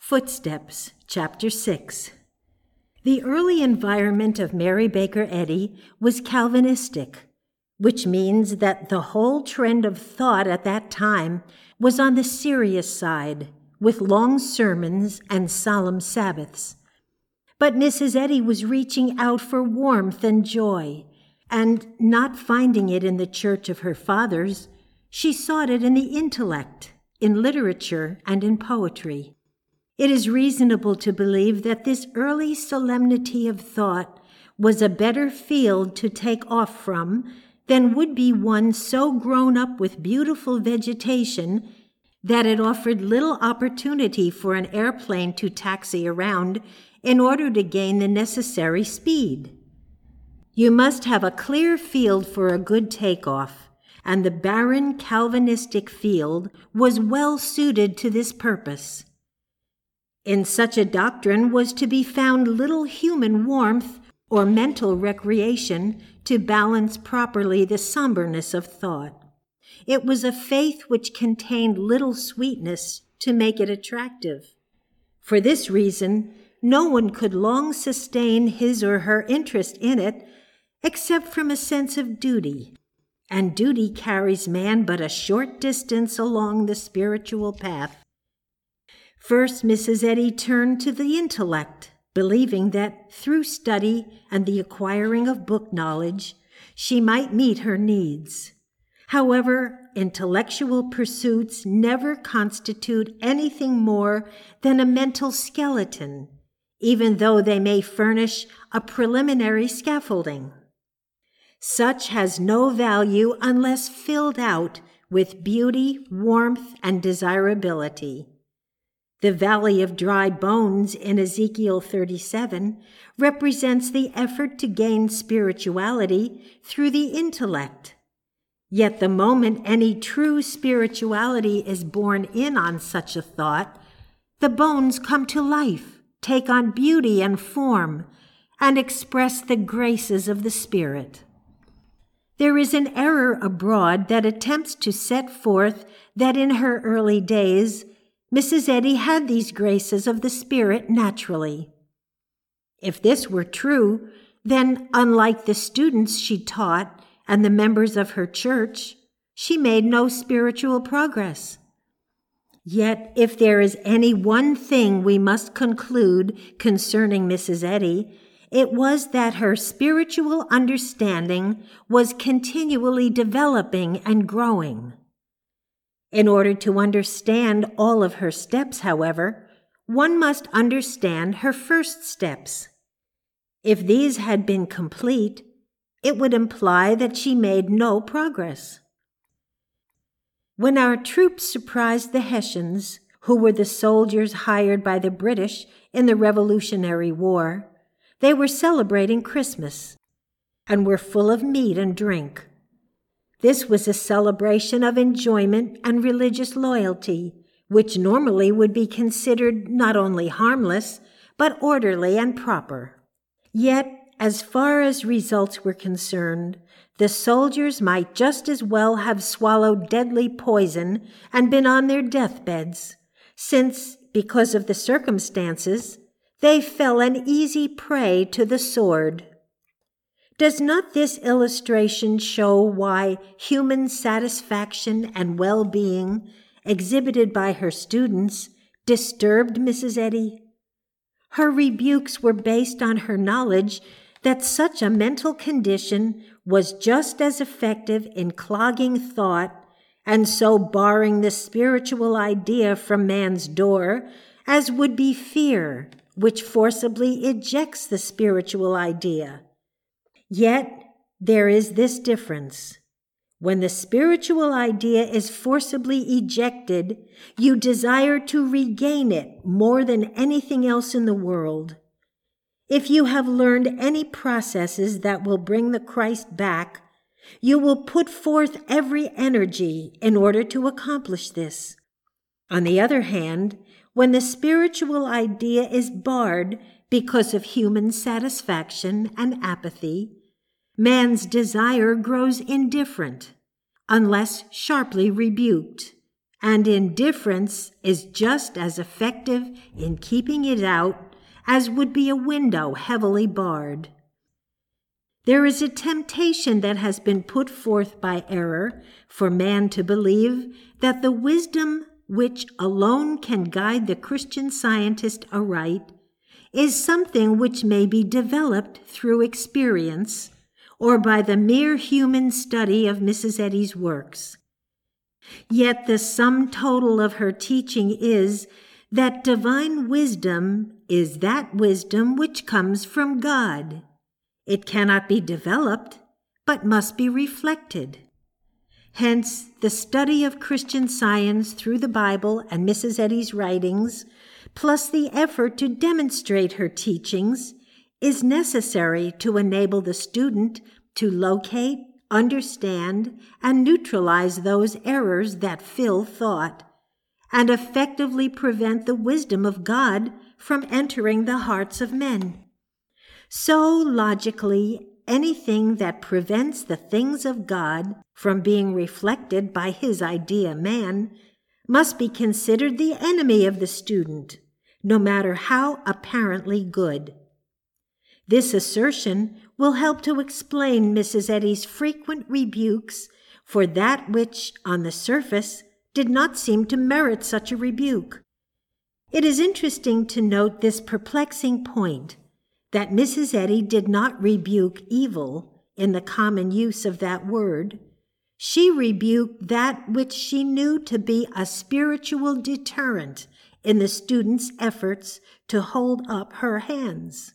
Footsteps, Chapter 6. The early environment of Mary Baker Eddy was Calvinistic, which means that the whole trend of thought at that time was on the serious side, with long sermons and solemn Sabbaths. But Mrs. Eddy was reaching out for warmth and joy, and not finding it in the church of her fathers, she sought it in the intellect, in literature, and in poetry. It is reasonable to believe that this early solemnity of thought was a better field to take off from than would be one so grown up with beautiful vegetation that it offered little opportunity for an airplane to taxi around in order to gain the necessary speed. You must have a clear field for a good takeoff, and the barren Calvinistic field was well suited to this purpose. In such a doctrine was to be found little human warmth or mental recreation to balance properly the somberness of thought. It was a faith which contained little sweetness to make it attractive. For this reason, no one could long sustain his or her interest in it except from a sense of duty, and duty carries man but a short distance along the spiritual path. First, Mrs. Eddy turned to the intellect, believing that through study and the acquiring of book knowledge, she might meet her needs. However, intellectual pursuits never constitute anything more than a mental skeleton, even though they may furnish a preliminary scaffolding. Such has no value unless filled out with beauty, warmth, and desirability. The valley of dry bones in Ezekiel 37 represents the effort to gain spirituality through the intellect. Yet the moment any true spirituality is borne in on such a thought, the bones come to life, take on beauty and form, and express the graces of the Spirit. There is an error abroad that attempts to set forth that in her early days Mrs. Eddy had these graces of the Spirit naturally. If this were true, then, unlike the students she taught and the members of her church, she made no spiritual progress. Yet, if there is any one thing we must conclude concerning Mrs. Eddy, it was that her spiritual understanding was continually developing and growing. In order to understand all of her steps, however, one must understand her first steps. If these had been complete, it would imply that she made no progress. When our troops surprised the Hessians, who were the soldiers hired by the British in the Revolutionary War, they were celebrating Christmas and were full of meat and drink. This was a celebration of enjoyment and religious loyalty, which normally would be considered not only harmless, but orderly and proper. Yet, as far as results were concerned, the soldiers might just as well have swallowed deadly poison and been on their deathbeds, since, because of the circumstances, they fell an easy prey to the sword. Does not this illustration show why human satisfaction and well-being exhibited by her students disturbed Mrs. Eddy? Her rebukes were based on her knowledge that such a mental condition was just as effective in clogging thought and so barring the spiritual idea from man's door as would be fear, which forcibly ejects the spiritual idea. Yet there is this difference. When the spiritual idea is forcibly ejected, you desire to regain it more than anything else in the world. If you have learned any processes that will bring the Christ back, you will put forth every energy in order to accomplish this. On the other hand, when the spiritual idea is barred because of human satisfaction and apathy, man's desire grows indifferent, unless sharply rebuked, and indifference is just as effective in keeping it out as would be a window heavily barred. There is a temptation that has been put forth by error for man to believe that the wisdom which alone can guide the Christian scientist aright is something which may be developed through experience or by the mere human study of Mrs. Eddy's works. Yet the sum total of her teaching is that divine wisdom is that wisdom which comes from God. It cannot be developed, but must be reflected. Hence, the study of Christian Science through the Bible and Mrs. Eddy's writings, plus the effort to demonstrate her teachings, is necessary to enable the student to locate, understand, and neutralize those errors that fill thought, and effectively prevent the wisdom of God from entering the hearts of men. So, logically, anything that prevents the things of God from being reflected by his idea man must be considered the enemy of the student, no matter how apparently good. This assertion will help to explain Mrs. Eddy's frequent rebukes for that which, on the surface, did not seem to merit such a rebuke. It is interesting to note this perplexing point, that Mrs. Eddy did not rebuke evil in the common use of that word. She rebuked that which she knew to be a spiritual deterrent in the student's efforts to hold up her hands.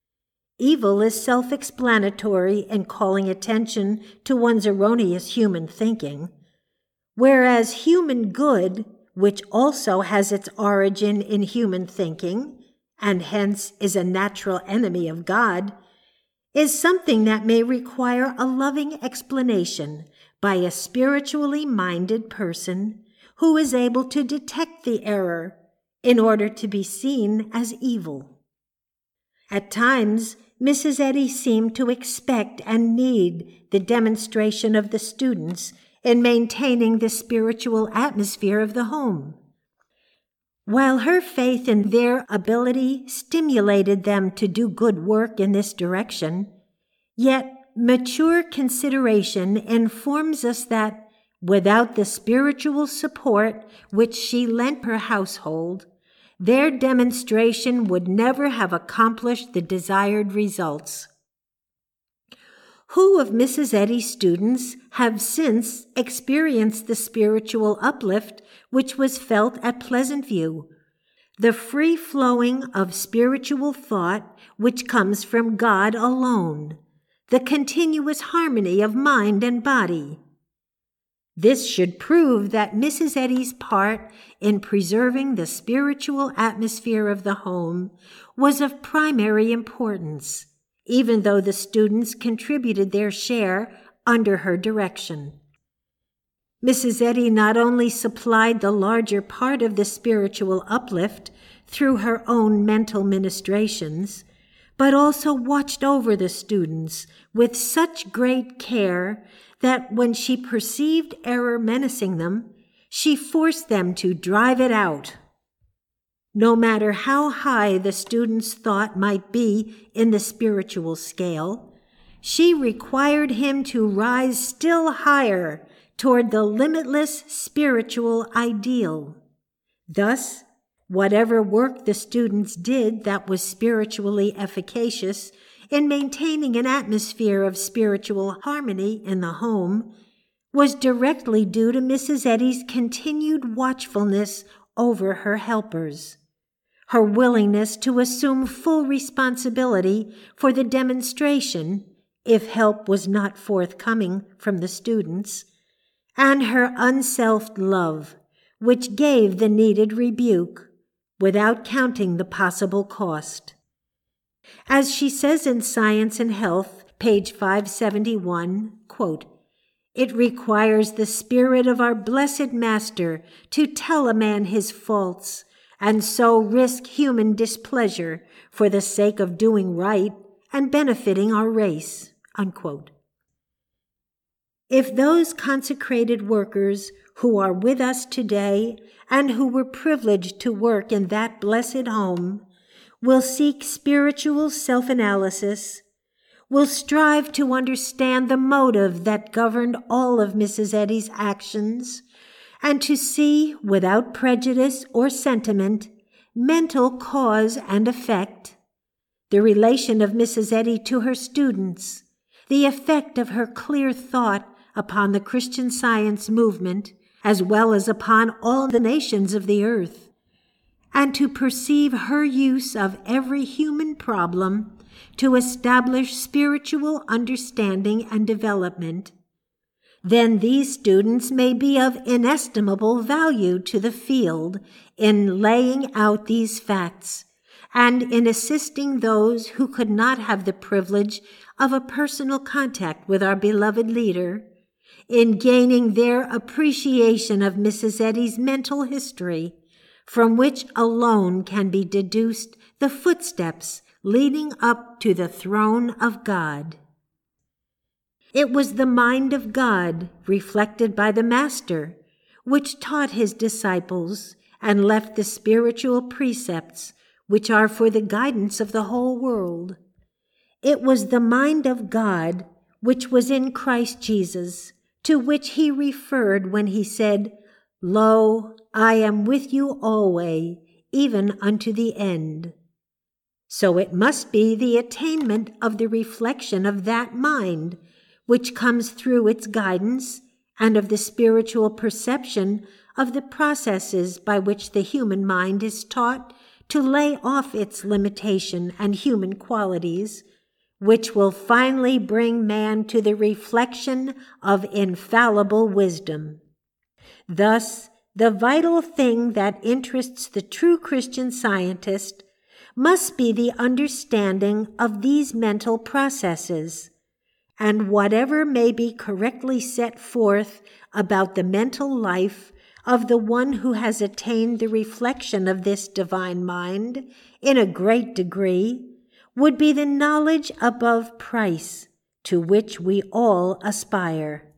Evil is self-explanatory in calling attention to one's erroneous human thinking, whereas human good, which also has its origin in human thinking, and hence is a natural enemy of God, is something that may require a loving explanation by a spiritually minded person who is able to detect the error in order to be seen as evil. At times, Mrs. Eddy seemed to expect and need the demonstration of the students in maintaining the spiritual atmosphere of the home. While her faith in their ability stimulated them to do good work in this direction, yet mature consideration informs us that without the spiritual support which she lent her household, their demonstration would never have accomplished the desired results. Who of Mrs. Eddy's students have since experienced the spiritual uplift which was felt at Pleasant View, the free flowing of spiritual thought which comes from God alone, the continuous harmony of mind and body? This should prove that Mrs. Eddy's part in preserving the spiritual atmosphere of the home was of primary importance, even though the students contributed their share under her direction. Mrs. Eddy not only supplied the larger part of the spiritual uplift through her own mental ministrations, but also watched over the students with such great care that when she perceived error menacing them, she forced them to drive it out. No matter how high the student's thought might be in the spiritual scale, she required him to rise still higher toward the limitless spiritual ideal. Thus, whatever work the students did that was spiritually efficacious in maintaining an atmosphere of spiritual harmony in the home was directly due to Mrs. Eddy's continued watchfulness over her helpers, her willingness to assume full responsibility for the demonstration if help was not forthcoming from the students, and her unselfed love, which gave the needed rebuke without counting the possible cost. As she says in Science and Health, page 571, quote, "It requires the spirit of our blessed Master to tell a man his faults, and so risk human displeasure for the sake of doing right and benefiting our race," unquote. If those consecrated workers who are with us today and who were privileged to work in that blessed home will seek spiritual self-analysis, will strive to understand the motive that governed all of Mrs. Eddy's actions, and to see, without prejudice or sentiment, mental cause and effect, the relation of Mrs. Eddy to her students, the effect of her clear thought upon the Christian Science movement, as well as upon all the nations of the earth, and to perceive her use of every human problem to establish spiritual understanding and development, then these students may be of inestimable value to the field in laying out these facts and in assisting those who could not have the privilege of a personal contact with our beloved leader, in gaining their appreciation of Mrs. Eddy's mental history, from which alone can be deduced the footsteps leading up to the throne of God. It was the mind of God, reflected by the Master, which taught his disciples and left the spiritual precepts which are for the guidance of the whole world. It was the mind of God which was in Christ Jesus, to which he referred when he said, "Lo, I am with you always, even unto the end." So it must be the attainment of the reflection of that mind, which comes through its guidance, and of the spiritual perception of the processes by which the human mind is taught to lay off its limitation and human qualities, which will finally bring man to the reflection of infallible wisdom. Thus, the vital thing that interests the true Christian Scientist must be the understanding of these mental processes, and whatever may be correctly set forth about the mental life of the one who has attained the reflection of this divine mind in a great degree would be the knowledge above price to which we all aspire.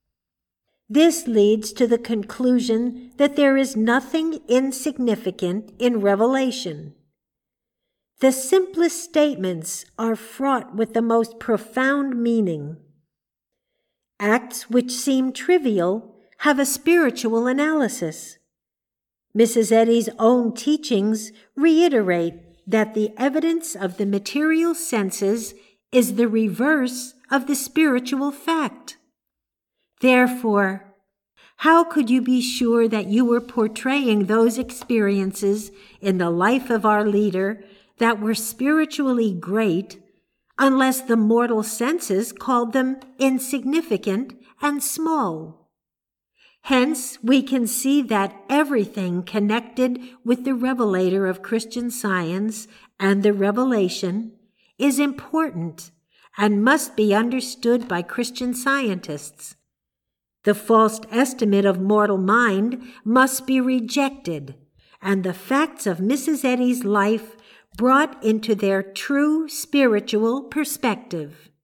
This leads to the conclusion that there is nothing insignificant in revelation. The simplest statements are fraught with the most profound meaning. Acts which seem trivial have a spiritual analysis. Mrs. Eddy's own teachings reiterate that the evidence of the material senses is the reverse of the spiritual fact. Therefore, how could you be sure that you were portraying those experiences in the life of our leader that were spiritually great, unless the mortal senses called them insignificant and small? Hence, we can see that everything connected with the revelator of Christian Science and the revelation is important and must be understood by Christian Scientists. The false estimate of mortal mind must be rejected, and the facts of Mrs. Eddy's life brought into their true spiritual perspective.